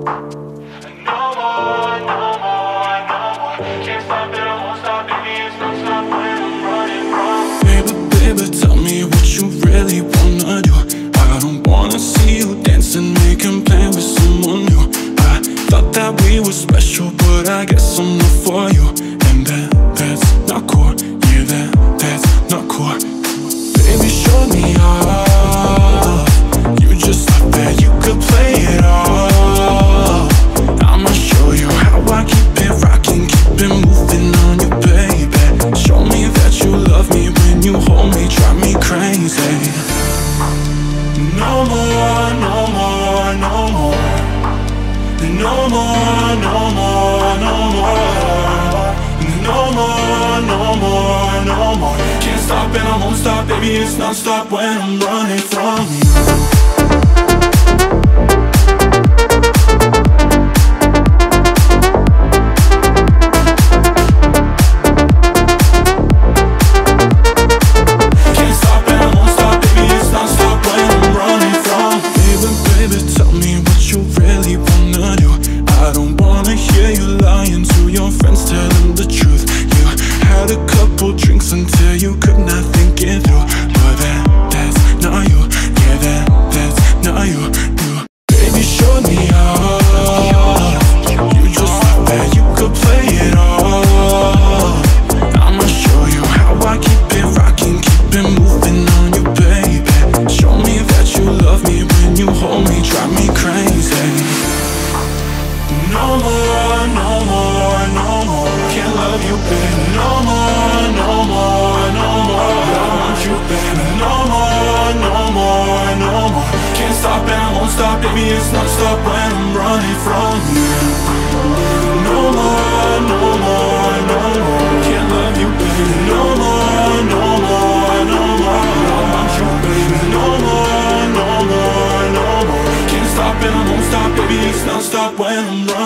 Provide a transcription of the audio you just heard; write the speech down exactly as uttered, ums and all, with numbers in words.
No more, no more, no more. Can't stop it, I won't stop, baby, it's non-stop when I'm running from. Baby, baby, tell me what you really wanna do. I don't wanna see you dancing, making plans with someone new. I thought that we were special, but I guess I'm not for you. And that, that's not cool, yeah, that, that's not cool. Baby, show me off. You just thought that you could play it off. I'ma show you how I keep it rocking, keep it moving on you, baby. Show me that you love me when you hold me, drive me crazy. No more, no more, no more. No more, no more, no more. No more, no more, no more. Can't stop and I won't stop, baby, it's non-stop when I'm running from you. Drinks until you could not think it through. But that, that's not you. Yeah, that, that's not you. You, baby, showed me off. You just thought that you could play it off. I'ma show you how I keep it rocking, keep it moving on you, baby. Show me that you love me when you hold me, drive me crazy. No more, no more, no more. Can't love you, baby. No more, no more, no more. I want you, baby. No more, no more, no more. Can't stop and I won't stop, baby. It's non-stop when I'm running from you. No more, no more, no more. Can't love you, baby. No more, no more, no more. I want you, baby. No more, no more, no more. Can't stop and I won't stop, baby. It's non-stop when I'm running.